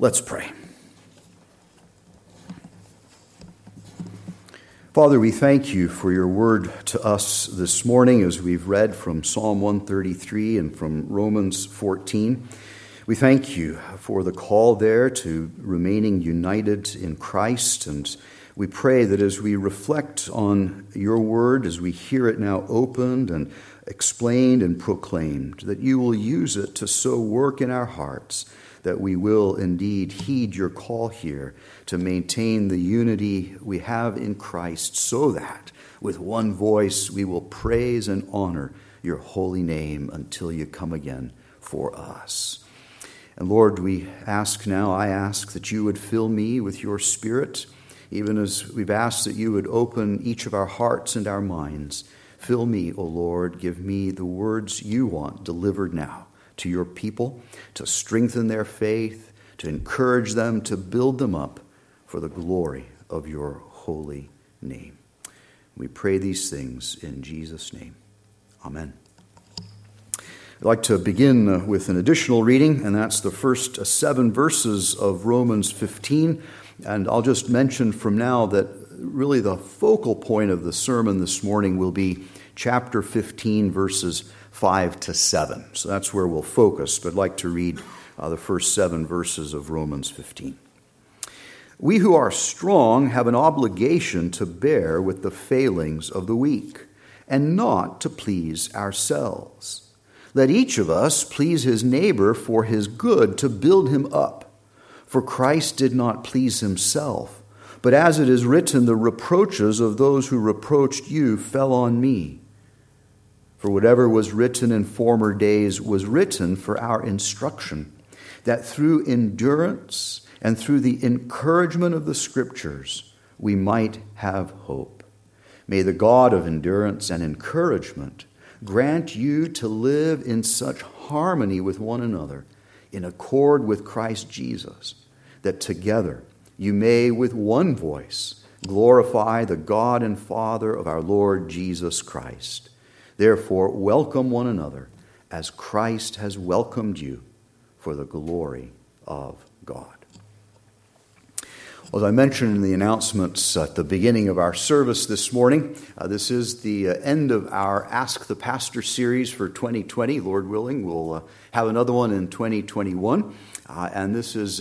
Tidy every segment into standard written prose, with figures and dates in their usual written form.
Let's pray. Father, we thank you for your word to us this morning as we've read from Psalm 133 and from Romans 14. We thank you for the call there to remaining united in Christ, and we pray that as we reflect on your word, as we hear it now opened and explained and proclaimed, that you will use it to so work in our hearts that we will indeed heed your call here to maintain the unity we have in Christ, so that with one voice we will praise and honor your holy name until you come again for us. And Lord, I ask that you would fill me with your Spirit, even as we've asked that you would open each of our hearts and our minds. Fill me, O Lord, give me the words you want delivered now to your people, to strengthen their faith, to encourage them, to build them up for the glory of your holy name. We pray these things in Jesus' name. Amen. I'd like to begin with an additional reading, and that's the first 7 verses of Romans 15. And I'll just mention from now that really the focal point of the sermon this morning will be chapter 15, verses 5 to 7. So that's where we'll focus, but I'd like to read the first 7 verses of Romans 15. We who are strong have an obligation to bear with the failings of the weak, and not to please ourselves. Let each of us please his neighbor for his good, to build him up. For Christ did not please himself, but as it is written, the reproaches of those who reproached you fell on me. For whatever was written in former days was written for our instruction, that through endurance and through the encouragement of the Scriptures we might have hope. May the God of endurance and encouragement grant you to live in such harmony with one another, in accord with Christ Jesus, that together you may with one voice glorify the God and Father of our Lord Jesus Christ. Therefore, welcome one another as Christ has welcomed you for the glory of God. As I mentioned in the announcements at the beginning of our service this morning, this is the end of our Ask the Pastor series for 2020. Lord willing, we'll have another one in 2021. And this is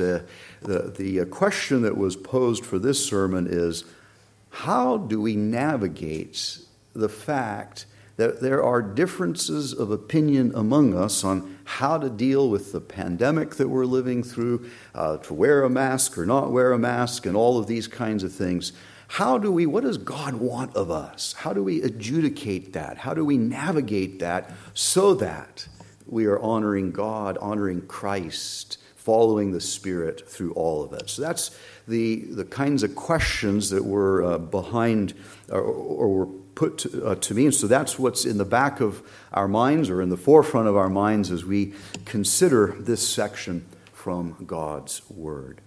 the question that was posed for this sermon is, how do we navigate the fact that there are differences of opinion among us on how to deal with the pandemic that we're living through, to wear a mask or not wear a mask, and all of these kinds of things. What does God want of us? How do we adjudicate that? How do we navigate that so that we are honoring God, honoring Christ, following the Spirit through all of it? So that's the kinds of questions that were behind or were put to me. And so that's what's in the back of our minds, or in the forefront of our minds, as we consider this section from God's Word.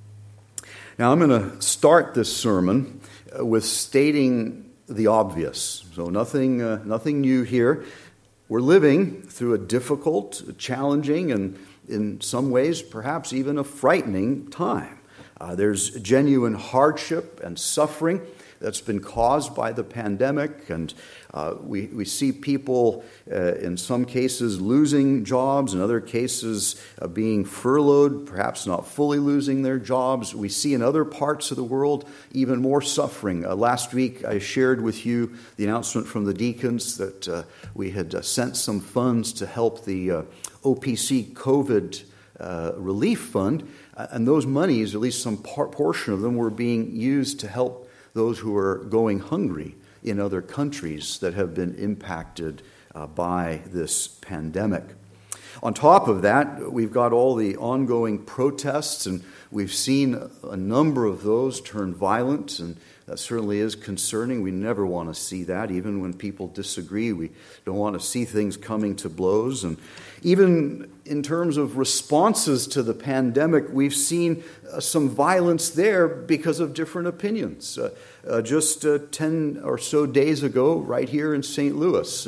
Now, I'm going to start this sermon with stating the obvious. So nothing new here. We're living through a difficult, challenging, and in some ways perhaps even a frightening time. There's genuine hardship and suffering that's been caused by the pandemic, and we see people in some cases losing jobs, in other cases being furloughed, perhaps not fully losing their jobs. We see in other parts of the world even more suffering. Last week I shared with you the announcement from the deacons that we had sent some funds to help the OPC COVID relief fund, and those monies, at least some portion of them, were being used to help those who are going hungry in other countries that have been impacted by this pandemic. On top of that, we've got all the ongoing protests, and we've seen a number of those turn violent, and that certainly is concerning. We never want to see that. Even when people disagree, we don't want to see things coming to blows. And even in terms of responses to the pandemic, we've seen some violence there because of different opinions. Just 10 or so days ago, right here in St. Louis,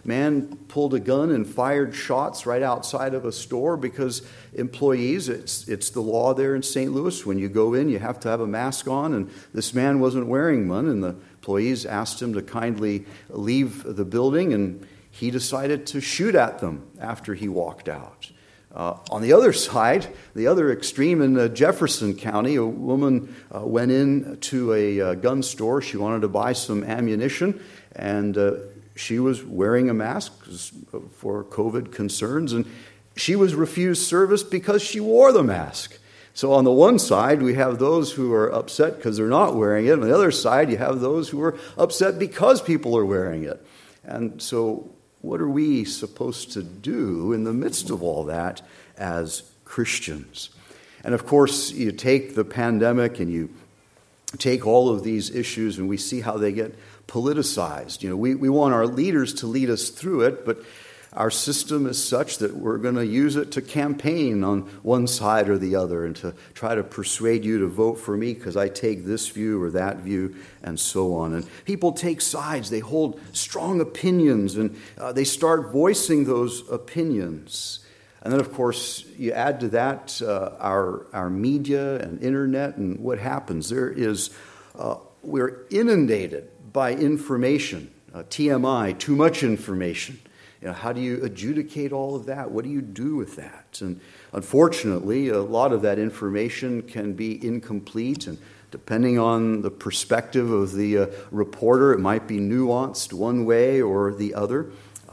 man pulled a gun and fired shots right outside of a store because employees, it's the law there in St. Louis. When you go in, you have to have a mask on, and this man wasn't wearing one, and the employees asked him to kindly leave the building, and he decided to shoot at them after he walked out. On the other side, the other extreme in Jefferson County, a woman went in to a gun store. She wanted to buy some ammunition, and she was wearing a mask for COVID concerns, and she was refused service because she wore the mask. So on the one side, we have those who are upset because they're not wearing it. On the other side, you have those who are upset because people are wearing it. And so what are we supposed to do in the midst of all that as Christians? And of course, you take the pandemic and you take all of these issues and we see how they get politicized. We want our leaders to lead us through it, but our system is such that we're going to use it to campaign on one side or the other and to try to persuade you to vote for me because I take this view or that view and so on. And people take sides. They hold strong opinions and they start voicing those opinions. And then, of course, you add to that our media and internet, and what happens? We're inundated by information, TMI, too much information. How do you adjudicate all of that? What do you do with that? And unfortunately, a lot of that information can be incomplete, and depending on the perspective of the reporter, it might be nuanced one way or the other.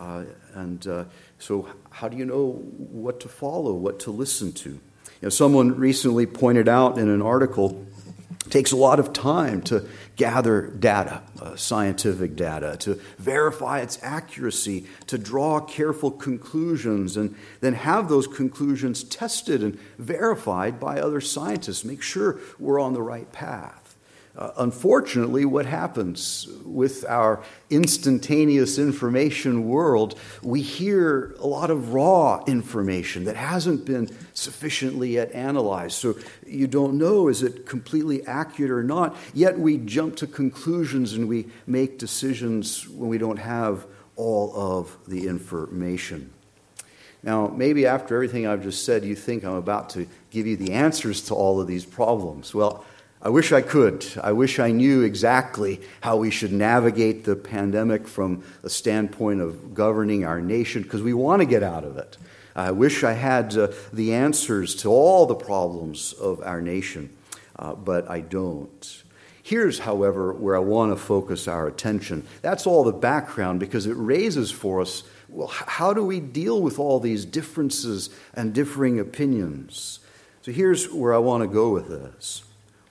So how do you know what to follow, what to listen to? Someone recently pointed out in an article, it takes a lot of time to gather data, scientific data, to verify its accuracy, to draw careful conclusions, and then have those conclusions tested and verified by other scientists. Make sure we're on the right path. Unfortunately, what happens with our instantaneous information world, we hear a lot of raw information that hasn't been sufficiently yet analyzed. So you don't know, is it completely accurate or not? Yet we jump to conclusions and we make decisions when we don't have all of the information. Now, maybe after everything I've just said, you think I'm about to give you the answers to all of these problems. Well, I wish I could. I wish I knew exactly how we should navigate the pandemic from a standpoint of governing our nation, because we want to get out of it. I wish I had the answers to all the problems of our nation, but I don't. Here's, however, where I want to focus our attention. That's all the background, because it raises for us, well, how do we deal with all these differences and differing opinions? So here's where I want to go with this.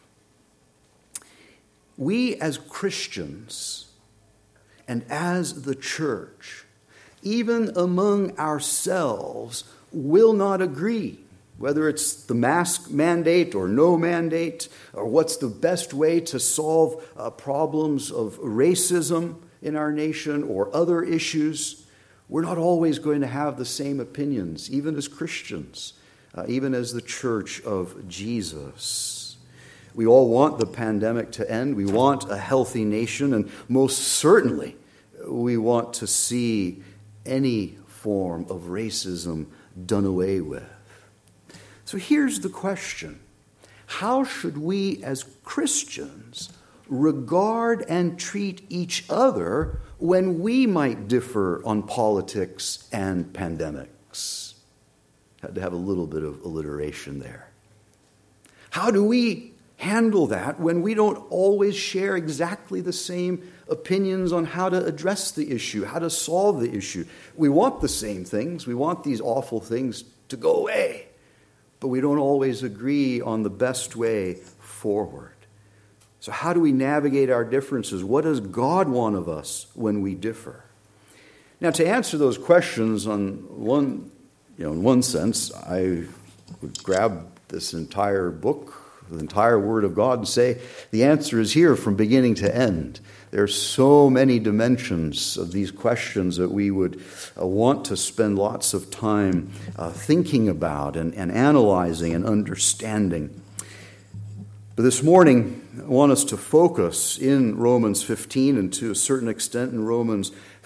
We as Christians and as the church, even among ourselves, will not agree, whether it's the mask mandate or no mandate, or what's the best way to solve problems of racism in our nation or other issues. We're not always going to have the same opinions, even as Christians, even as the church of Jesus. We all want the pandemic to end. We want a healthy nation, and most certainly we want to see any form of racism done away with. So here's the question. How should we as Christians regard and treat each other when we might differ on politics and pandemics? Had to have a little bit of alliteration there. How do we handle that when we don't always share exactly the same opinions on how to address the issue, how to solve the issue? We want the same things. We want these awful things to go away, but we don't always agree on the best way forward. So how do we navigate our differences? What does God want of us when we differ? Now, to answer those questions in one sense, I would grab this entire book, the entire Word of God, and say the answer is here from beginning to end. There are so many dimensions of these questions that we would want to spend lots of time thinking about and analyzing and understanding. But this morning, I want us to focus in Romans 15 and to a certain extent in Romans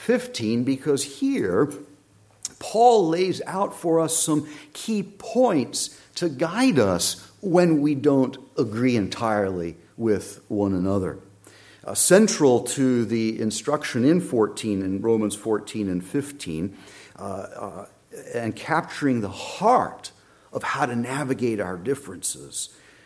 15, because here Paul lays out for us some key points to guide us when we don't agree entirely with one another. Central to the instruction in Romans 14 and 15, and capturing the heart of how to navigate our differences,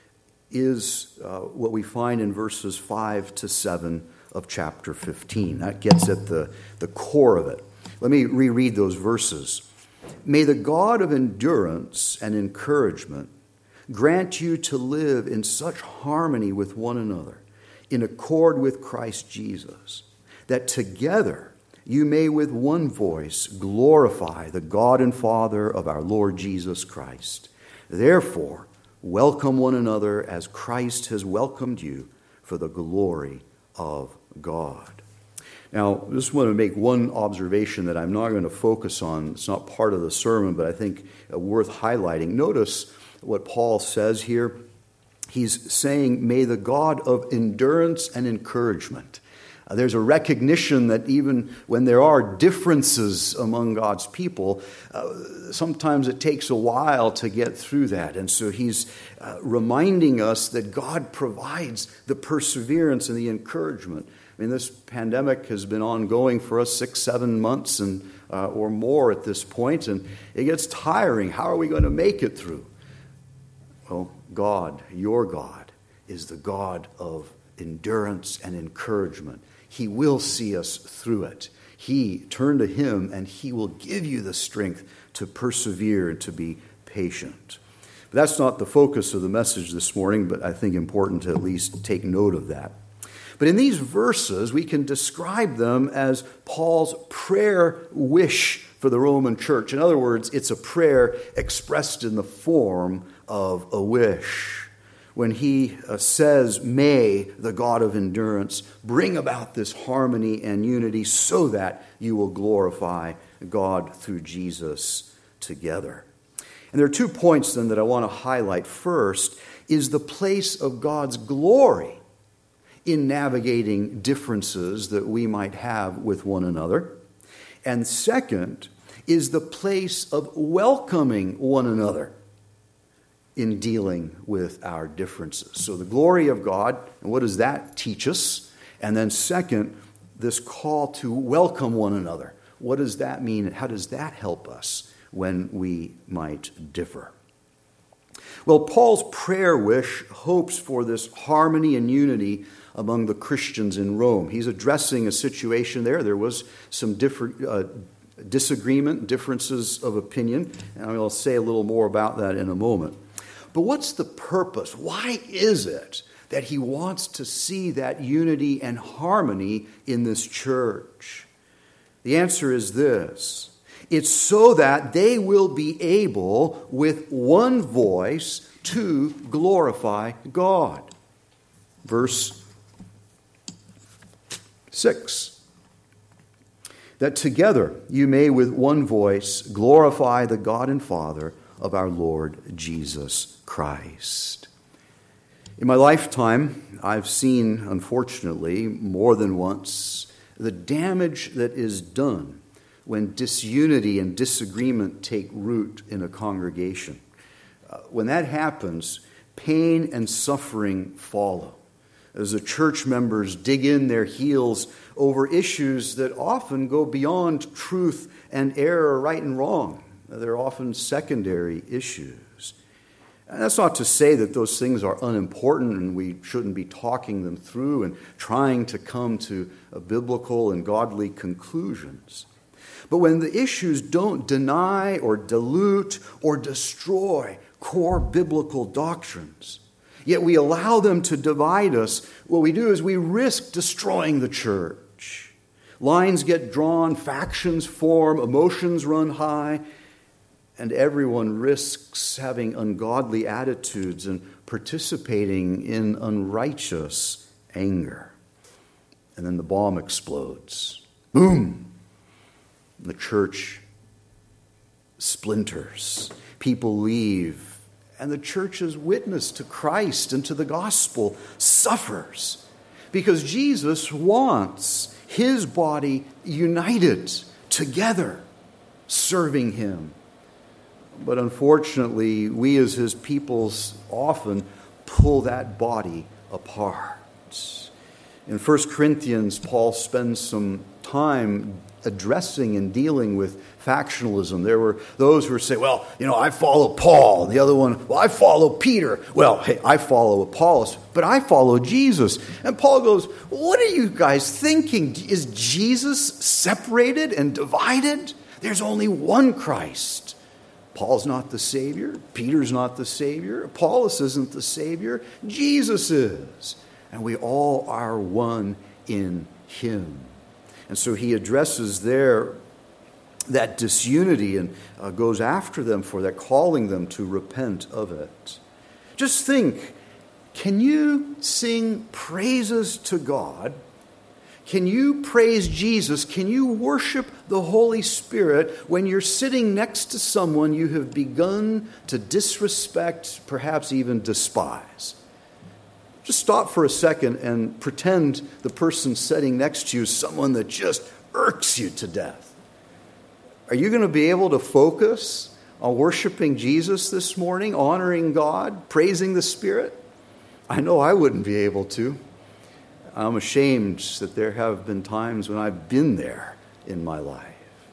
is what we find in verses 5 to 7 of chapter 15. That gets at the core of it. Let me reread those verses. May the God of endurance and encouragement grant you to live in such harmony with one another, in accord with Christ Jesus, that together you may with one voice glorify the God and Father of our Lord Jesus Christ. Therefore, welcome one another as Christ has welcomed you for the glory of God. Now, I just want to make one observation that I'm not going to focus on. It's not part of the sermon, but I think worth highlighting. Notice what Paul says here. He's saying, may the God of endurance and encouragement. There's a recognition that even when there are differences among God's people, sometimes it takes a while to get through that. And so he's reminding us that God provides the perseverance and the encouragement. I mean, this pandemic has been ongoing for us 6-7 months and or more at this point, and it gets tiring. How are we going to make it through? Well, God, your God, is the God of endurance and encouragement. He will see us through it. Turn to Him, and He will give you the strength to persevere and to be patient. But that's not the focus of the message this morning, but I think important to at least take note of that. But in these verses, we can describe them as Paul's prayer wish for the Roman church. In other words, it's a prayer expressed in the form of a wish. When he says, may the God of endurance bring about this harmony and unity so that you will glorify God through Jesus together. And there are 2 points then that I want to highlight. First is the place of God's glory in navigating differences that we might have with one another. And second is the place of welcoming one another in dealing with our differences. So the glory of God, and what does that teach us? And then second, this call to welcome one another. What does that mean? How does that help us when we might differ? Well, Paul's prayer wish hopes for this harmony and unity among the Christians in Rome. He's addressing a situation there. There was some disagreement, differences of opinion, and I'll say a little more about that in a moment. But what's the purpose? Why is it that he wants to see that unity and harmony in this church? The answer is this. It's so that they will be able, with one voice, to glorify God. Verse 6. That together you may with one voice glorify the God and Father of our Lord Jesus Christ. In my lifetime, I've seen, unfortunately, more than once, the damage that is done when disunity and disagreement take root in a congregation. When that happens, pain and suffering follow, as the church members dig in their heels over issues that often go beyond truth and error, right and wrong. They're often secondary issues. And that's not to say that those things are unimportant and we shouldn't be talking them through and trying to come to biblical and godly conclusions. But when the issues don't deny or dilute or destroy core biblical doctrines, yet we allow them to divide us, what we do is we risk destroying the church. Lines get drawn, factions form, emotions run high, and everyone risks having ungodly attitudes and participating in unrighteous anger. And then the bomb explodes. Boom! The church splinters. People leave. And the church's witness to Christ and to the gospel suffers. Because Jesus wants his body united together, serving him. But unfortunately, we as his peoples often pull that body apart. In 1 Corinthians, Paul spends some time addressing and dealing with factionalism. There were those who were saying, well, I follow Paul. And the other one, well, I follow Peter. Well, hey, I follow Apollos, but I follow Jesus. And Paul goes, what are you guys thinking? Is Jesus separated and divided? There's only one Christ. Paul's not the Savior. Peter's not the Savior. Apollos isn't the Savior. Jesus is. And we all are one in him. And so he addresses there that disunity and goes after them for that, calling them to repent of it. Just think, can you sing praises to God? Can you praise Jesus? Can you worship the Holy Spirit when you're sitting next to someone you have begun to disrespect, perhaps even despise? Just stop for a second and pretend the person sitting next to you is someone that just irks you to death. Are you going to be able to focus on worshiping Jesus this morning, honoring God, praising the Spirit? I know I wouldn't be able to. I'm ashamed that there have been times when I've been there in my life.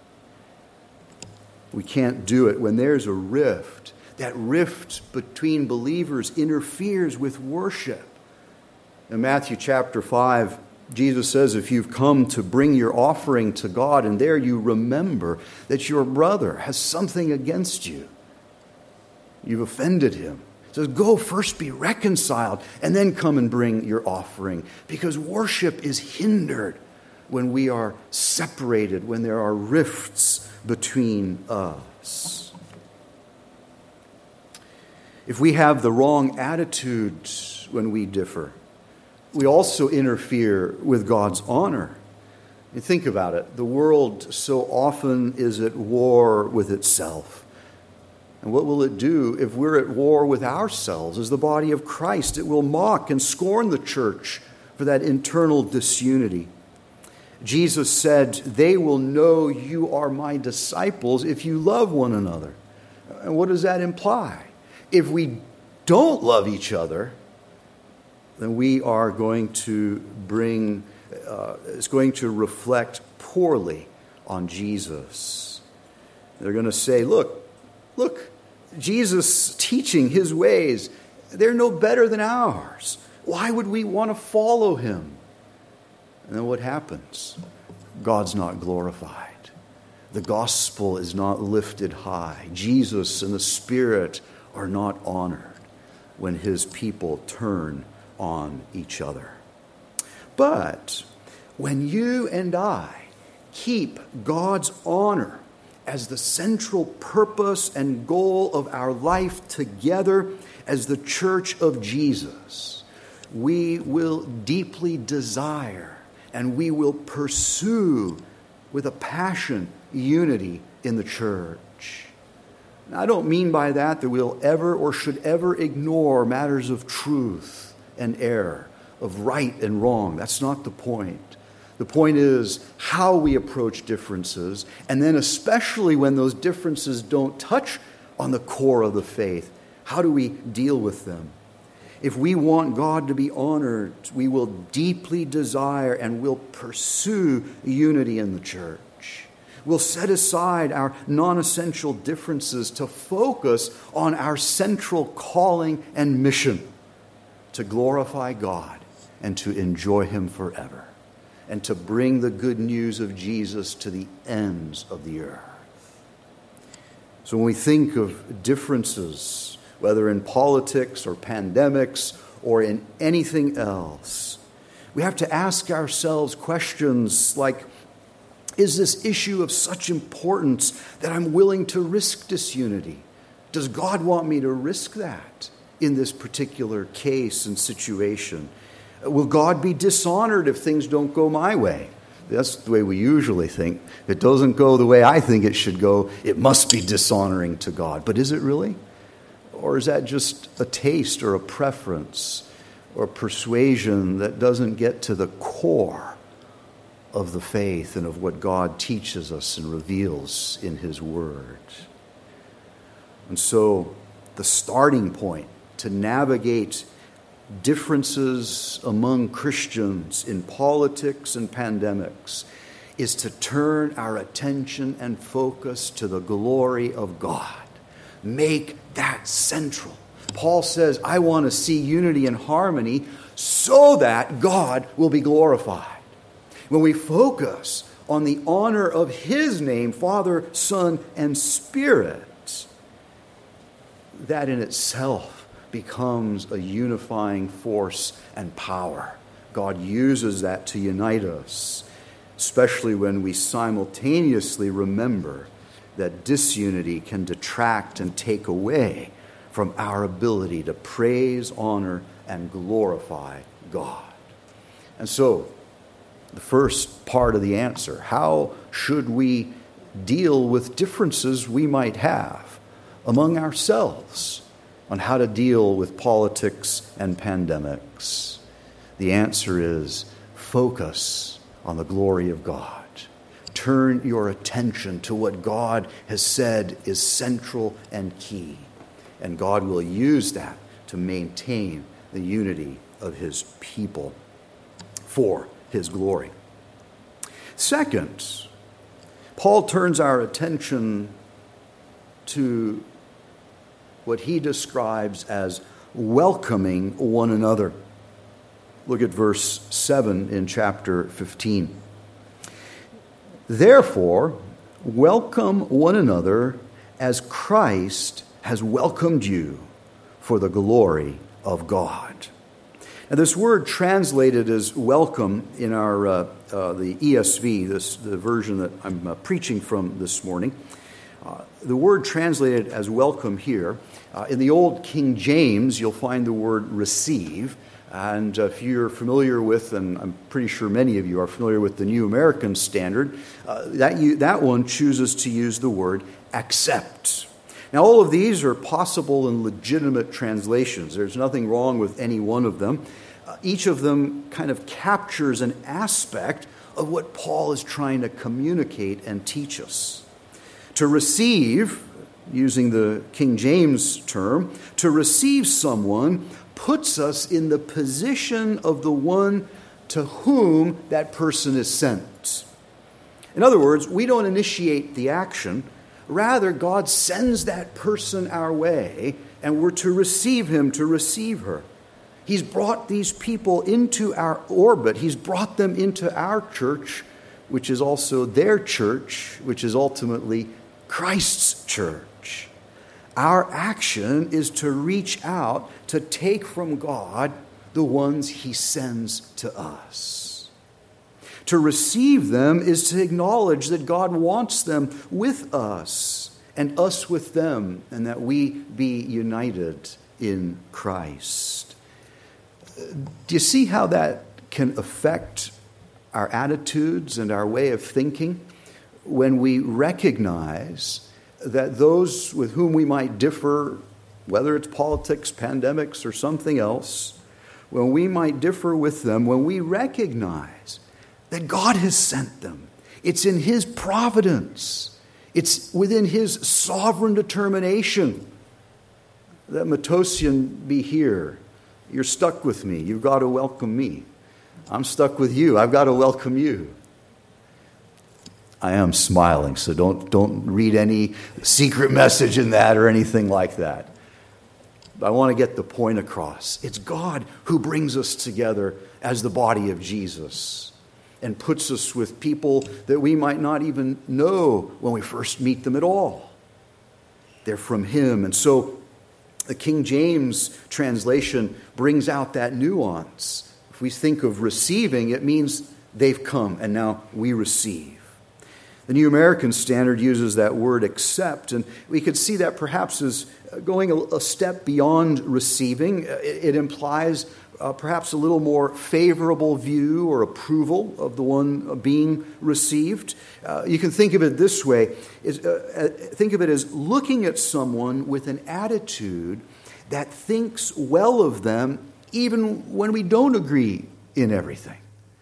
We can't do it when there's a rift. That rift between believers interferes with worship. In Matthew chapter 5, Jesus says, if you've come to bring your offering to God, and there you remember that your brother has something against you, you've offended him. He says, go first be reconciled, and then come and bring your offering. Because worship is hindered when we are separated, when there are rifts between us. If we have the wrong attitude when we differ, we also interfere with God's honor. You think about it. The world so often is at war with itself. And what will it do if we're at war with ourselves as the body of Christ? It will mock and scorn the church for that internal disunity. Jesus said, they will know you are my disciples if you love one another. And what does that imply? If we don't love each other, then we are going to it's going to reflect poorly on Jesus. They're going to say, look, Jesus' teaching, his ways, they're no better than ours. Why would we want to follow him? And then what happens? God's not glorified. The gospel is not lifted high. Jesus and the Spirit are not honored when his people turn on each other. But when you and I keep God's honor as the central purpose and goal of our life together as the church of Jesus, we will deeply desire and we will pursue with a passion unity in the church. Now, I don't mean by that we'll ever or should ever ignore matters of truth and error, of right and wrong. That's not the point. The point is how we approach differences, and then especially when those differences don't touch on the core of the faith, how do we deal with them? If we want God to be honored, we will deeply desire and will pursue unity in the church. We'll set aside our non-essential differences to focus on our central calling and mission to glorify God and to enjoy him forever, and to bring the good news of Jesus to the ends of the earth. So when we think of differences, whether in politics or pandemics or in anything else, we have to ask ourselves questions like, is this issue of such importance that I'm willing to risk disunity? Does God want me to risk that in this particular case and situation? Will God be dishonored if things don't go my way? That's the way we usually think. If it doesn't go the way I think it should go, it must be dishonoring to God. But is it really? Or is that just a taste or a preference or persuasion that doesn't get to the core of the faith and of what God teaches us and reveals in His Word. And so the starting point to navigate differences among Christians in politics and pandemics is to turn our attention and focus to the glory of God. Make that central. Paul says, I want to see unity and harmony so that God will be glorified. When we focus on the honor of His name, Father, Son, and Spirit, that in itself becomes a unifying force and power. God uses that to unite us, especially when we simultaneously remember that disunity can detract and take away from our ability to praise, honor, and glorify God. And so, the first part of the answer, how should we deal with differences we might have among ourselves on how to deal with politics and pandemics? The answer is focus on the glory of God. Turn your attention to what God has said is central and key. And God will use that to maintain the unity of His people for His glory. Second, Paul turns our attention to what he describes as welcoming one another. Look at verse 7 in chapter 15. Therefore, welcome one another as Christ has welcomed you for the glory of God. Now, this word translated as welcome in our the ESV, the version that I'm preaching from this morning, the word translated as welcome here, in the old King James, you'll find the word receive. And if you're familiar with, and I'm pretty sure many of you are familiar with the New American Standard, that one chooses to use the word accept. Now, all of these are possible and legitimate translations. There's nothing wrong with any one of them. Each of them kind of captures an aspect of what Paul is trying to communicate and teach us. To receive, using the King James term, to receive someone puts us in the position of the one to whom that person is sent. In other words, we don't initiate the action. Rather, God sends that person our way, and we're to receive him, to receive her. He's brought these people into our orbit. He's brought them into our church, which is also their church, which is ultimately Christ's church. Our action is to reach out to take from God the ones He sends to us. To receive them is to acknowledge that God wants them with us and us with them, and that we be united in Christ. Do you see how that can affect our attitudes and our way of thinking when we recognize that those with whom we might differ, whether it's politics, pandemics, or something else, when we might differ with them, when we recognize that God has sent them, it's in His providence, it's within His sovereign determination that Matosian be here. You're stuck with me. You've got to welcome me. I'm stuck with you. I've got to welcome you. I am smiling, so don't read any secret message in that or anything like that. But I want to get the point across. It's God who brings us together as the body of Jesus and puts us with people that we might not even know when we first meet them at all. They're from Him. And so the King James translation brings out that nuance. If we think of receiving, it means they've come and now we receive. The New American Standard uses that word accept, and we could see that perhaps as going a step beyond receiving. It implies perhaps a little more favorable view or approval of the one being received. You can think of it this way. Think of it as looking at someone with an attitude that thinks well of them even when we don't agree in everything.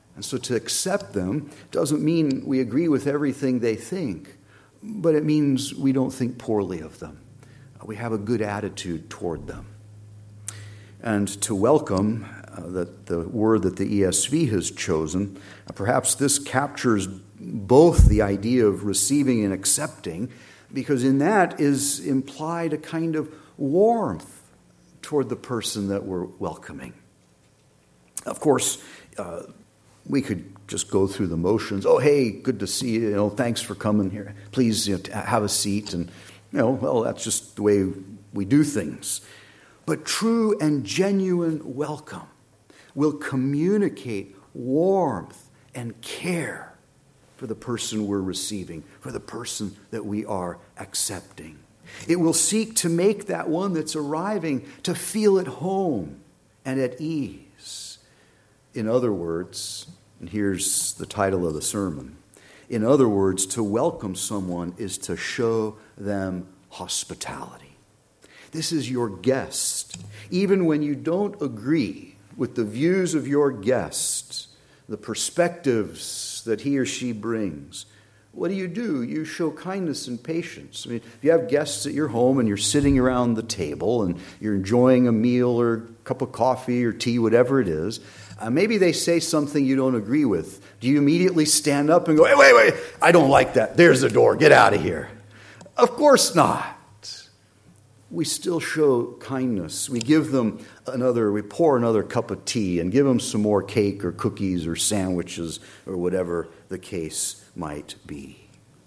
And so to accept them doesn't mean we agree with everything they think, but it means we don't think poorly of them. We have a good attitude toward them. And to welcome, the word that the ESV has chosen, perhaps this captures both the idea of receiving and accepting, because in that is implied a kind of warmth toward the person that we're welcoming. Of course, we could just go through the motions. Oh, hey, good to see you. Thanks for coming here. Please have a seat. And, well, that's just the way we do things. But true and genuine welcome will communicate warmth and care for the person we're receiving, for the person that we are accepting. It will seek to make that one that's arriving to feel at home and at ease. In other words, and here's the title of the sermon, in other words, to welcome someone is to show them hospitality. This is your guest. Even when you don't agree with the views of your guest, the perspectives that he or she brings, what do? You show kindness and patience. I mean, if you have guests at your home and you're sitting around the table and you're enjoying a meal or a cup of coffee or tea, whatever it is, maybe they say something you don't agree with. Do you immediately stand up and go, wait, I don't like that. There's the door. Get out of here. Of course not. We still show kindness. We pour another cup of tea and give them some more cake or cookies or sandwiches or whatever the case might be.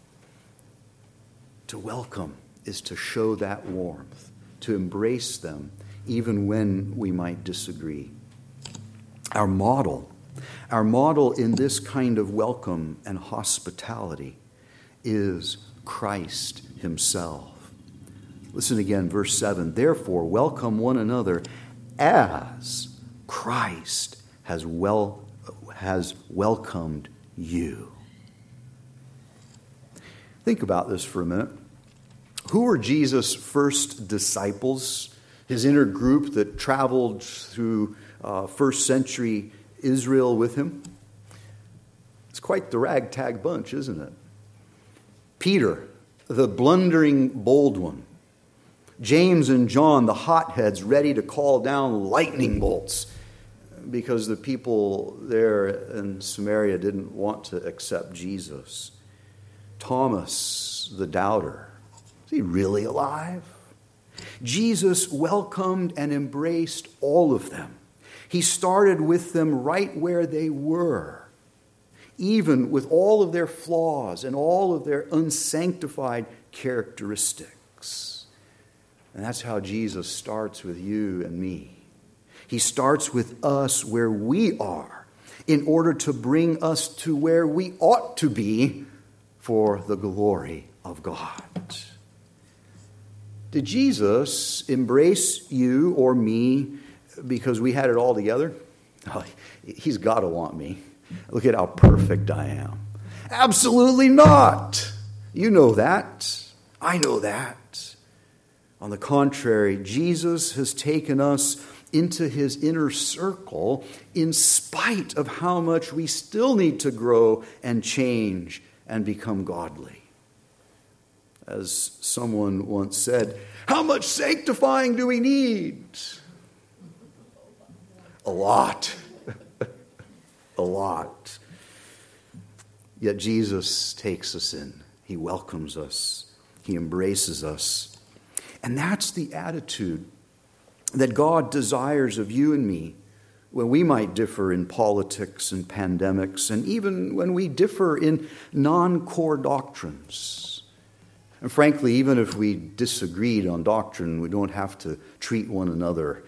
To welcome is to show that warmth, to embrace them even when we might disagree. Our model in this kind of welcome and hospitality is Christ himself. Listen again, verse 7. Therefore, welcome one another as Christ has welcomed you. Think about this for a minute. Who were Jesus' first disciples? His inner group that traveled through first century Israel with him? It's quite the ragtag bunch, isn't it? Peter, the blundering bold one. James and John, the hotheads, ready to call down lightning bolts because the people there in Samaria didn't want to accept Jesus. Thomas, the doubter. Is he really alive? Jesus welcomed and embraced all of them. He started with them right where they were, even with all of their flaws and all of their unsanctified characteristics. And that's how Jesus starts with you and me. He starts with us where we are in order to bring us to where we ought to be for the glory of God. Did Jesus embrace you or me because we had it all together? Oh, he's got to want me. Look at how perfect I am. Absolutely not. You know that. I know that. On the contrary, Jesus has taken us into his inner circle in spite of how much we still need to grow and change and become godly. As someone once said, how much sanctifying do we need? A lot. A lot. Yet Jesus takes us in. He welcomes us. He embraces us. And that's the attitude that God desires of you and me when we might differ in politics and pandemics, and even when we differ in non-core doctrines. And frankly, even if we disagreed on doctrine, we don't have to treat one another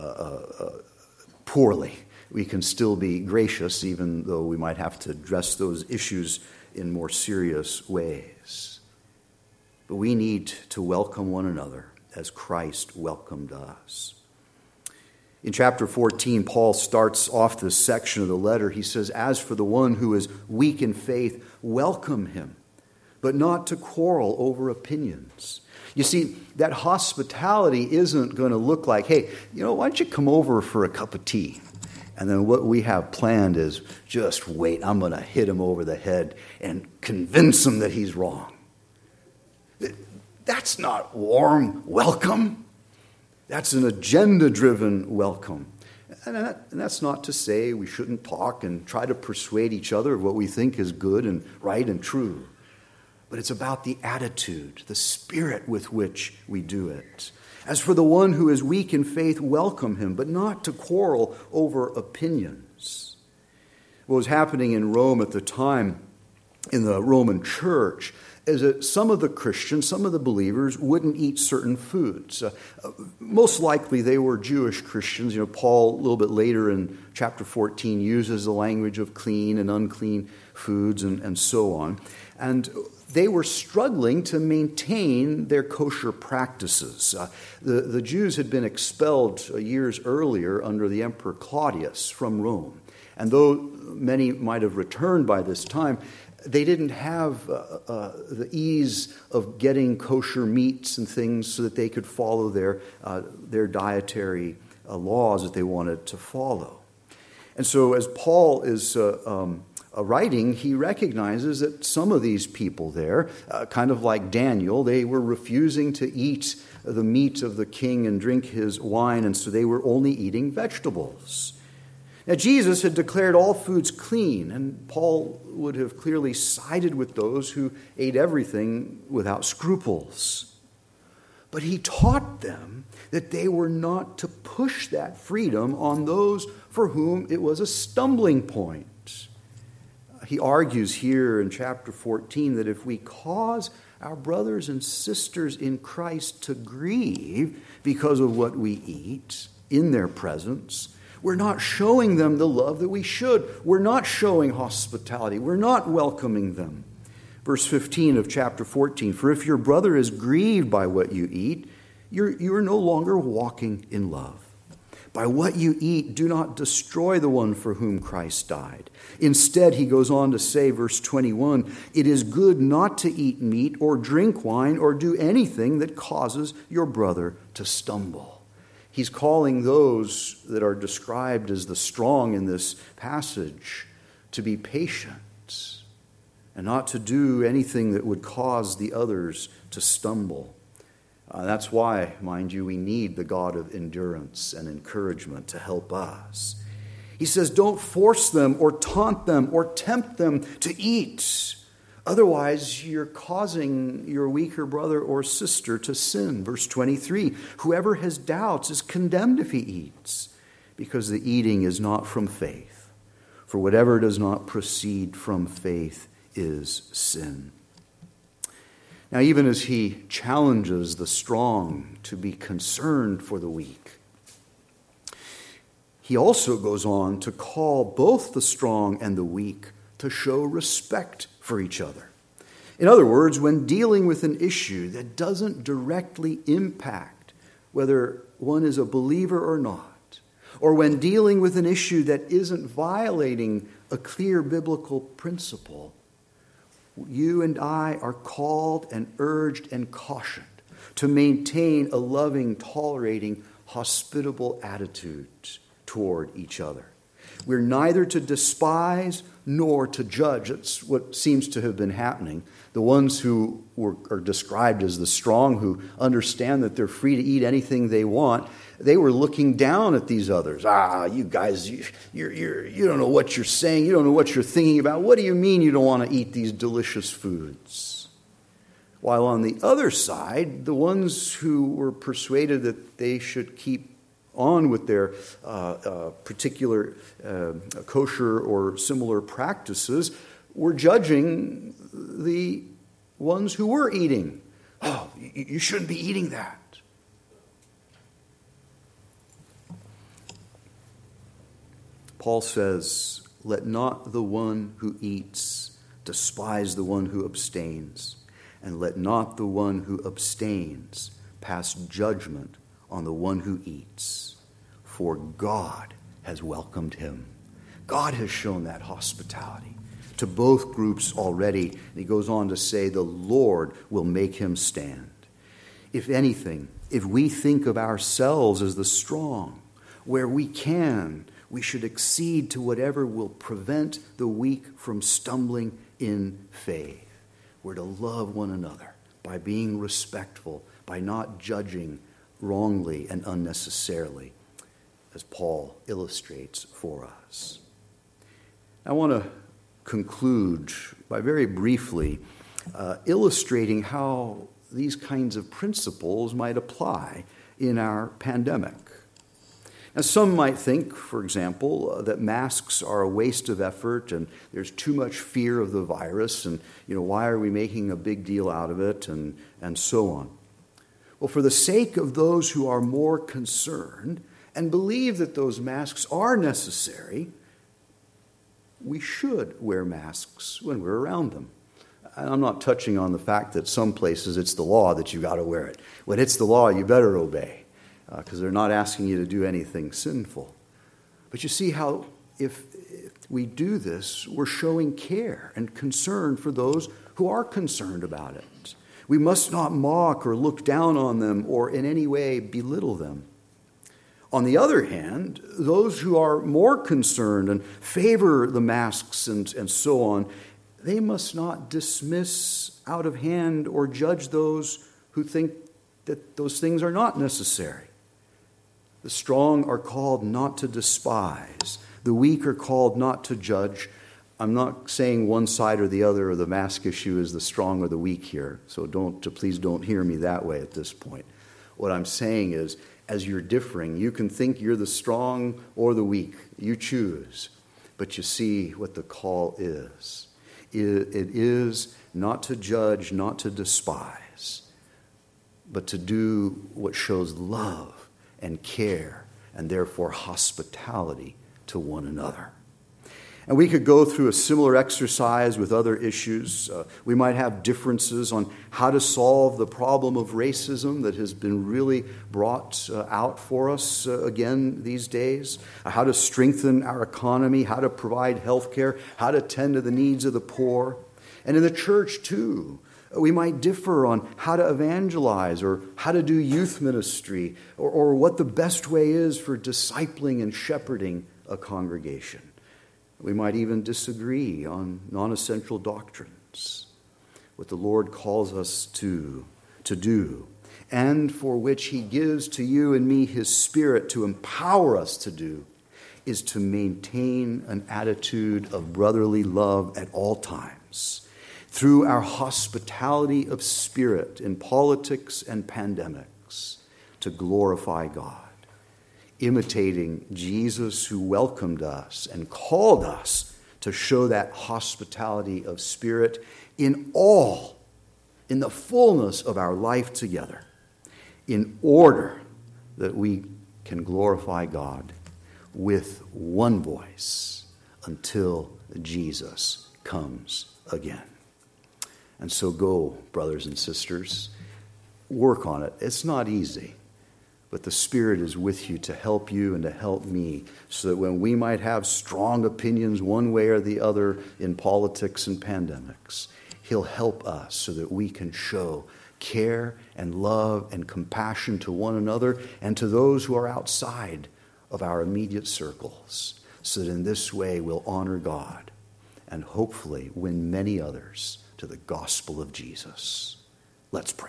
poorly. We can still be gracious, even though we might have to address those issues in more serious ways. But we need to welcome one another as Christ welcomed us. In chapter 14, Paul starts off this section of the letter. He says, as for the one who is weak in faith, welcome him, but not to quarrel over opinions. You see, that hospitality isn't going to look like, hey, why don't you come over for a cup of tea? And then what we have planned is, just wait, I'm going to hit him over the head and convince him that he's wrong. That's not warm welcome. That's an agenda-driven welcome. And that's not to say we shouldn't talk and try to persuade each other of what we think is good and right and true. But it's about the attitude, the spirit with which we do it. As for the one who is weak in faith, welcome him, but not to quarrel over opinions. What was happening in Rome at the time, in the Roman church, is that some of the Christians, some of the believers, wouldn't eat certain foods. Most likely they were Jewish Christians. Paul, a little bit later in chapter 14, uses the language of clean and unclean foods and so on. And they were struggling to maintain their kosher practices. The Jews had been expelled years earlier under the Emperor Claudius from Rome. And though many might have returned by this time, they didn't have the ease of getting kosher meats and things so that they could follow their dietary laws that they wanted to follow. And so as Paul is writing, he recognizes that some of these people there, kind of like Daniel, they were refusing to eat the meat of the king and drink his wine, and so they were only eating vegetables. Now, Jesus had declared all foods clean, and Paul would have clearly sided with those who ate everything without scruples. But he taught them that they were not to push that freedom on those for whom it was a stumbling point. He argues here in chapter 14 that if we cause our brothers and sisters in Christ to grieve because of what we eat in their presence, we're not showing them the love that we should. We're not showing hospitality. We're not welcoming them. Verse 15 of chapter 14, for if your brother is grieved by what you eat, you are no longer walking in love. By what you eat, do not destroy the one for whom Christ died. Instead, he goes on to say, verse 21, it is good not to eat meat or drink wine or do anything that causes your brother to stumble. He's calling those that are described as the strong in this passage to be patient and not to do anything that would cause the others to stumble. That's why, mind you, we need the God of endurance and encouragement to help us. He says, don't force them or taunt them or tempt them to eat. Otherwise, you're causing your weaker brother or sister to sin. Verse 23, whoever has doubts is condemned if he eats, because the eating is not from faith. For whatever does not proceed from faith is sin. Now, even as he challenges the strong to be concerned for the weak, he also goes on to call both the strong and the weak to show respect for each other. In other words, when dealing with an issue that doesn't directly impact whether one is a believer or not, or when dealing with an issue that isn't violating a clear biblical principle, you and I are called and urged and cautioned to maintain a loving, tolerating, hospitable attitude toward each other. We're neither to despise nor to judge. That's what seems to have been happening. The ones who are described as the strong, who understand that they're free to eat anything they want, they were looking down at these others. You guys, you don't know what you're saying. You don't know what you're thinking about. What do you mean you don't want to eat these delicious foods? While on the other side, the ones who were persuaded that they should keep on with their particular kosher or similar practices were judging the ones who were eating. Oh, you shouldn't be eating that. Paul says, let not the one who eats despise the one who abstains, and let not the one who abstains pass judgment on the one who eats, for God has welcomed him. God has shown that hospitality to both groups already. And he goes on to say, the Lord will make him stand. If anything, if we think of ourselves as the strong, where we can, We should accede to whatever will prevent the weak from stumbling in faith. We're to love one another by being respectful, by not judging wrongly and unnecessarily, as Paul illustrates for us. I want to conclude by very briefly illustrating how these kinds of principles might apply in our pandemic. Now, some might think, for example, that masks are a waste of effort and there's too much fear of the virus and, why are we making a big deal out of it and so on. Well, for the sake of those who are more concerned and believe that those masks are necessary, we should wear masks when we're around them. And I'm not touching on the fact that some places it's the law that you got to wear it. When it's the law, you better obey, because they're not asking you to do anything sinful. But you see how if we do this, we're showing care and concern for those who are concerned about it. We must not mock or look down on them or in any way belittle them. On the other hand, those who are more concerned and favor the masks and so on, they must not dismiss out of hand or judge those who think that those things are not necessary. The strong are called not to despise. The weak are called not to judge. I'm not saying one side or the other of the mask issue is the strong or the weak here, so please don't hear me that way at this point. What I'm saying is, as you're differing, you can think you're the strong or the weak. You choose. But you see what the call is. It is not to judge, not to despise, but to do what shows love and care and therefore hospitality to one another. And we could go through a similar exercise with other issues. We might have differences on how to solve the problem of racism that has been really brought out for us again these days, how to strengthen our economy, how to provide health care, how to tend to the needs of the poor. And in the church, too, we might differ on how to evangelize or how to do youth ministry or what the best way is for discipling and shepherding a congregation. We might even disagree on non-essential doctrines, what the Lord calls us to do, and for which He gives to you and me His Spirit to empower us to do, is to maintain an attitude of brotherly love at all times, through our hospitality of spirit in politics and pandemics, to glorify God. Imitating Jesus, who welcomed us and called us to show that hospitality of spirit in the fullness of our life together, in order that we can glorify God with one voice until Jesus comes again. And so go, brothers and sisters, work on it. It's not easy. But the Spirit is with you to help you and to help me, so that when we might have strong opinions one way or the other in politics and pandemics, He'll help us so that we can show care and love and compassion to one another and to those who are outside of our immediate circles, so that in this way we'll honor God and hopefully win many others to the gospel of Jesus. Let's pray.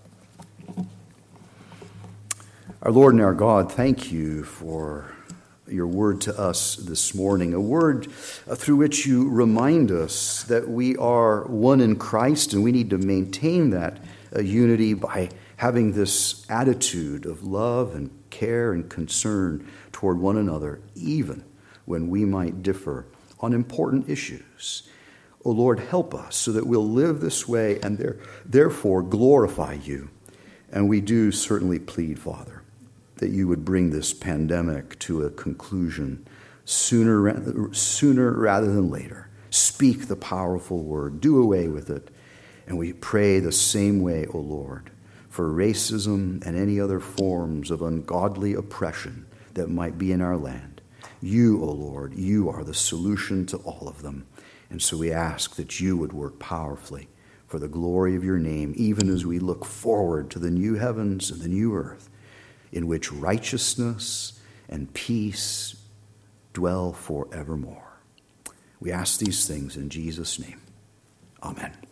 Our Lord and our God, thank you for your word to us this morning, a word through which you remind us that we are one in Christ, and we need to maintain that unity by having this attitude of love and care and concern toward one another, even when we might differ on important issues. O Lord, help us so that we'll live this way and therefore glorify you. And we do certainly plead, Father, that you would bring this pandemic to a conclusion sooner rather than later. Speak the powerful word. Do away with it. And we pray the same way, O Lord, for racism and any other forms of ungodly oppression that might be in our land. You, O Lord, you are the solution to all of them. And so we ask that you would work powerfully for the glory of your name, even as we look forward to the new heavens and the new earth, in which righteousness and peace dwell forevermore. We ask these things in Jesus' name. Amen.